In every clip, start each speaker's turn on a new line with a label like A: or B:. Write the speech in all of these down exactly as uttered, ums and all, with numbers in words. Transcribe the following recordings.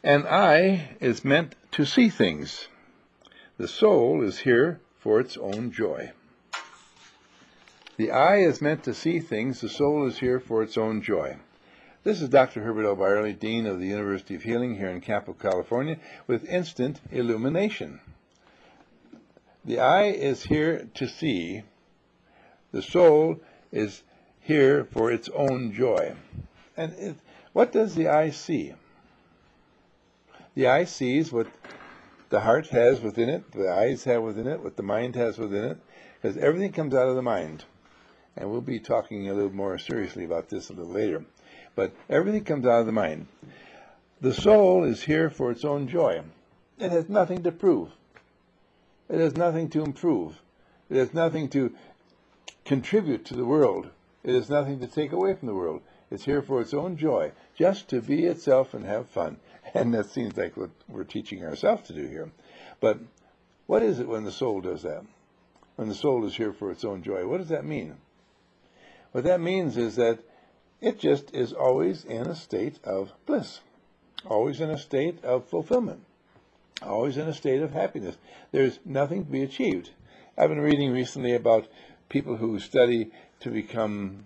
A: An eye is meant to see things. The soul is here for its own joy. The eye is meant to see things. The soul is here for its own joy. This is Doctor Herbert L. Byerly, Dean of the University of Healing here in Campo, California, with instant illumination. The eye is here to see. The soul is here for its own joy. And it, what does the eye see? The eye sees what the heart has within it, the eyes have within it, what the mind has within it, because everything comes out of the mind. And we'll be talking a little more seriously about this a little later. But everything comes out of the mind. The soul is here for its own joy. It has nothing to prove. It has nothing to improve. It has nothing to contribute to the world. It has nothing to take away from the world. It's here for its own joy, just to be itself and have fun. And that seems like what we're teaching ourselves to do here. But what is it when the soul does that? When the soul is here for its own joy, what does that mean? What that means is that it just is always in a state of bliss, always in a state of fulfillment, always in a state of happiness. There's nothing to be achieved. I've been reading recently about people who study to become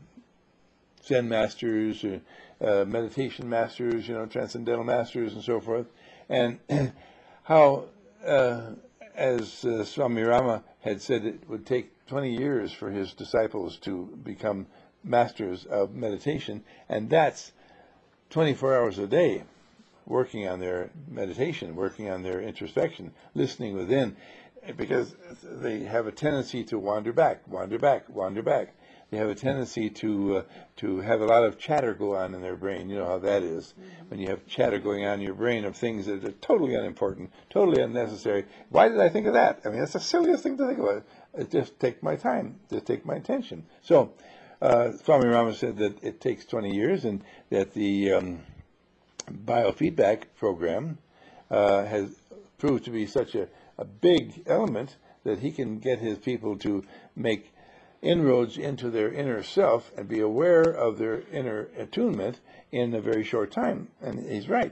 A: Zen masters or uh, meditation masters, you know, transcendental masters and so forth, and how, uh, as uh, Swami Rama had said, it would take twenty years for his disciples to become masters of meditation, and that's twenty-four hours a day working on their meditation, working on their introspection, listening within, because they have a tendency to wander back, wander back, wander back. They have a tendency to uh, to have a lot of chatter go on in their brain. You know how that is. Mm-hmm. When you have chatter going on in your brain of things that are totally unimportant, totally unnecessary. Why did I think of that? I mean, that's the silliest thing to think about. It just take my time, just take my attention. So, uh, Swami Rama said that it takes twenty years, and that the um, biofeedback program uh, has proved to be such a, a big element that he can get his people to make inroads into their inner self and be aware of their inner attunement in a very short time. And he's right.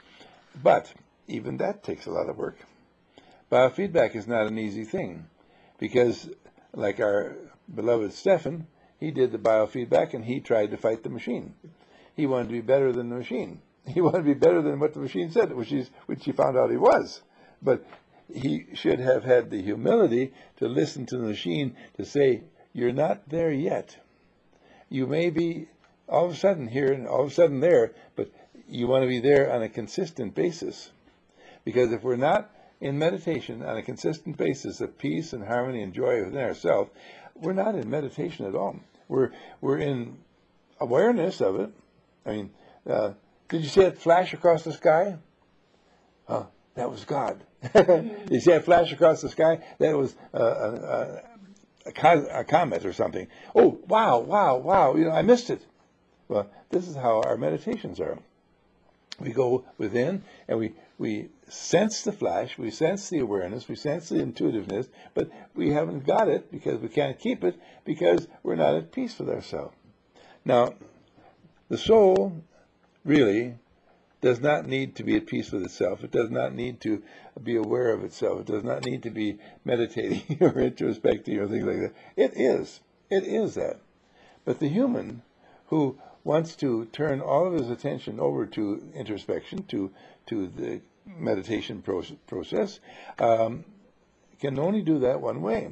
A: But even that takes a lot of work. Biofeedback is not an easy thing, because like our beloved Stefan, he did the biofeedback and he tried to fight the machine. He wanted to be better than the machine. He wanted to be better than what the machine said, which, is, which he found out he was. But he should have had the humility to listen to the machine, to say, you're not there yet. You may be all of a sudden here and all of a sudden there, but you want to be there on a consistent basis. Because if we're not in meditation on a consistent basis of peace and harmony and joy within ourselves, we're not in meditation at all. We're we're in awareness of it. I mean, uh, did you see it flash across the sky? Oh, that was God. Did you see it flash across the sky? That was uh, uh, A, co- a comet or something. Oh, wow, wow, wow, you know, I missed it. Well, this is how our meditations are. We go within and we, we sense the flash, we sense the awareness, we sense the intuitiveness, but we haven't got it because we can't keep it because we're not at peace with ourselves. Now, the soul really does not need to be at peace with itself. It does not need to be aware of itself. It does not need to be meditating or introspecting or things like that. It is. It is that. But the human who wants to turn all of his attention over to introspection, to to the meditation process, um, can only do that one way.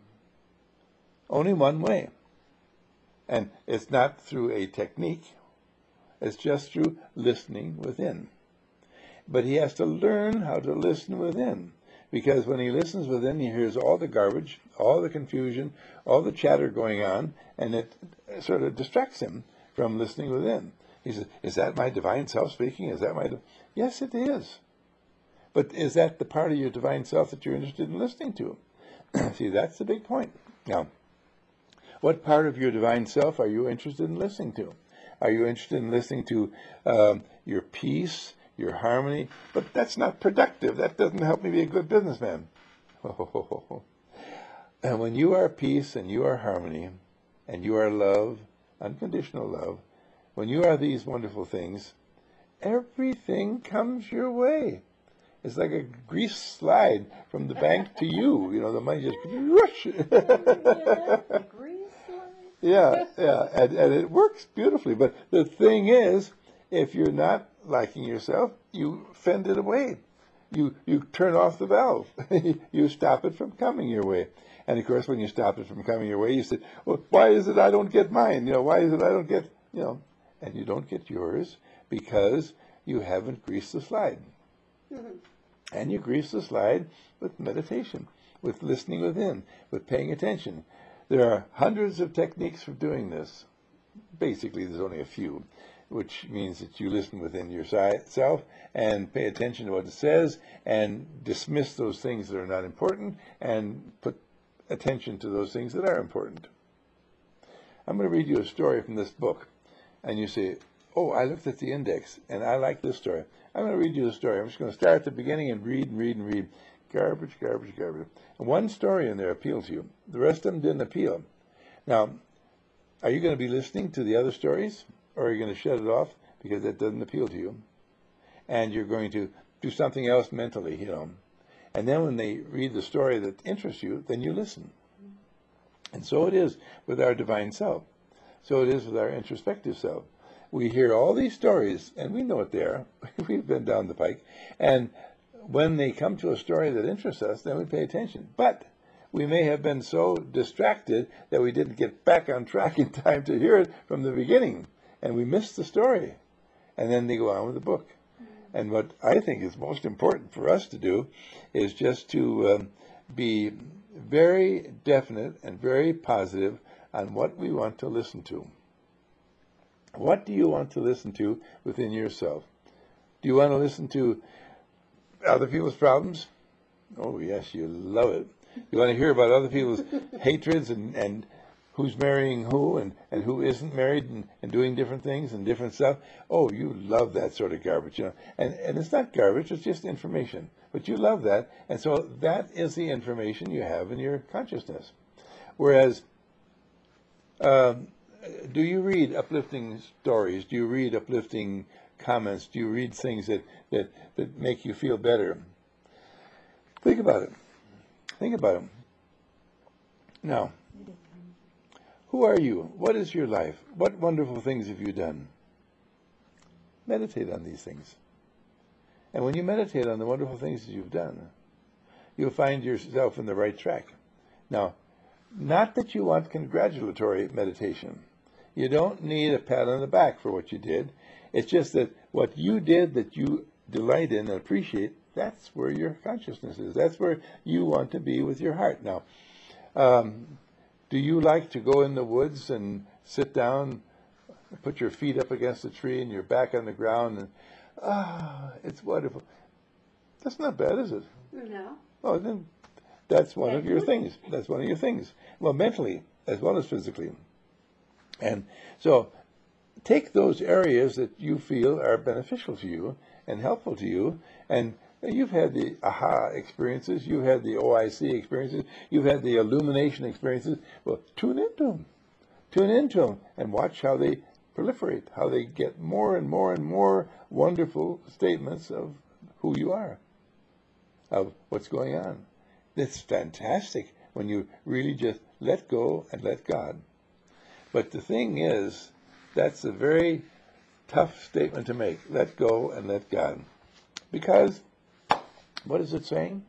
A: Only one way. And it's not through a technique. It's just through listening within. But he has to learn how to listen within. Because when he listens within, he hears all the garbage, all the confusion, all the chatter going on, and it sort of distracts him from listening within. He says, is that my divine self speaking? Is that my... Di-? Yes, it is. But is that the part of your divine self that you're interested in listening to? See, that's the big point. Now, what part of your divine self are you interested in listening to? Are you interested in listening to um, your peace, your harmony? But that's not productive. That doesn't help me be a good businessman. And when you are peace and you are harmony and you are love, unconditional love, when you are these wonderful things, everything comes your way. It's like a grease slide from the bank to you. You know, the money just whoosh. Yeah, yeah, and, and it works beautifully. But the thing is, if you're not liking yourself, you fend it away. You you turn off the valve. You stop it from coming your way. And of course, when you stop it from coming your way, you say, "Well, why is it I don't get mine? You know, why is it I don't get you know?" And you don't get yours because you haven't greased the slide. Mm-hmm. And you grease the slide with meditation, with listening within, with paying attention. There are hundreds of techniques for doing this. Basically, there's only a few, which means that you listen within yourself and pay attention to what it says and dismiss those things that are not important and put attention to those things that are important. I'm going to read you a story from this book. And you say, oh, I looked at the index and I like this story. I'm going to read you the story. I'm just going to start at the beginning and read and read and read. Garbage, garbage, garbage. And one story in there appealed to you. The rest of them didn't appeal. Now, are you going to be listening to the other stories, or are you going to shut it off because that doesn't appeal to you? And you're going to do something else mentally, you know. And then when they read the story that interests you, then you listen. And so it is with our divine self. So it is with our introspective self. We hear all these stories, and we know what they are. We've been down the pike. And when they come to a story that interests us, then we pay attention. But we may have been so distracted that we didn't get back on track in time to hear it from the beginning, and we missed the story. And then they go on with the book. And what I think is most important for us to do is just to um, be very definite and very positive on what we want to listen to. What do you want to listen to within yourself? Do you want to listen to other people's problems? Oh, yes, you love it. You want to hear about other people's hatreds and, and who's marrying who and, and who isn't married and, and doing different things and different stuff? Oh, you love that sort of garbage, you know. And, and it's not garbage, it's just information. But you love that, and so that is the information you have in your consciousness. Whereas, um, do you read uplifting stories? Do you read uplifting comments? Do you read things that, that, that make you feel better? Think about it. Think about it. Now, who are you? What is your life? What wonderful things have you done? Meditate on these things. And when you meditate on the wonderful things that you've done, you'll find yourself in the right track. Now, not that you want congratulatory meditation. You don't need a pat on the back for what you did. It's just that what you did that you delight in and appreciate, that's where your consciousness is. That's where you want to be with your heart. Now, um, do you like to go in the woods and sit down, put your feet up against a tree and your back on the ground, and ah, it's wonderful. That's not bad, is it?
B: No.
A: Oh, then that's one of your things. That's one of your things. Well, mentally as well as physically. And so take those areas that you feel are beneficial to you and helpful to you, and you've had the aha experiences, you've had the O I C experiences, you've had the illumination experiences. Well, tune into them. Tune into them and watch how they proliferate, how they get more and more and more wonderful statements of who you are, of what's going on. It's fantastic when you really just let go and let God. But the thing is, that's a very tough statement to make. Let go and let God. Because, what is it saying?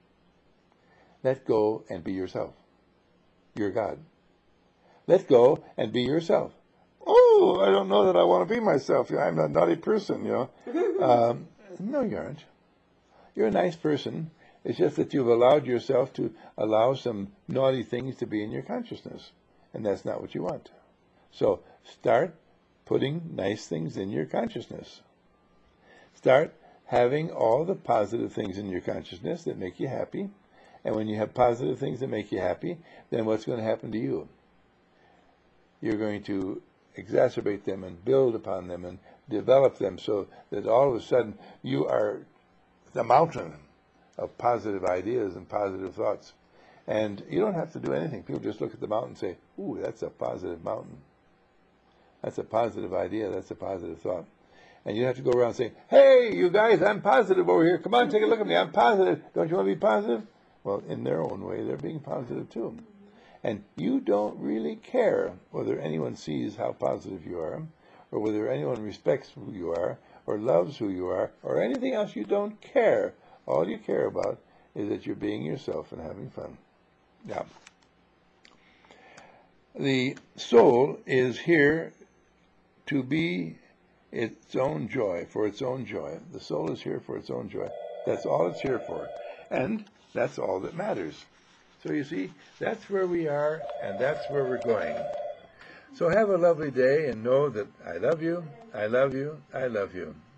A: Let go and be yourself. You're God. Let go and be yourself. Oh, I don't know that I want to be myself. I'm a naughty person, you know. Um, no, you aren't. You're a nice person. It's just that you've allowed yourself to allow some naughty things to be in your consciousness. And that's not what you want. So start putting nice things in your consciousness. Start having all the positive things in your consciousness that make you happy. And when you have positive things that make you happy, then what's going to happen to you? You're going to exacerbate them and build upon them and develop them so that all of a sudden you are the mountain of positive ideas and positive thoughts. And you don't have to do anything. People just look at the mountain and say, ooh, that's a positive mountain. That's a positive idea. That's a positive thought. And you have to go around saying, hey, you guys, I'm positive over here. Come on, take a look at me. I'm positive. Don't you want to be positive? Well, in their own way, they're being positive too. And you don't really care whether anyone sees how positive you are, or whether anyone respects who you are, or loves who you are, or anything else. You don't care. All you care about is that you're being yourself and having fun. Now, the soul is here to be its own joy, for its own joy. The soul is here for its own joy. That's all it's here for. And that's all that matters. So you see, that's where we are, and that's where we're going. So have a lovely day, and know that I love you, I love you, I love you.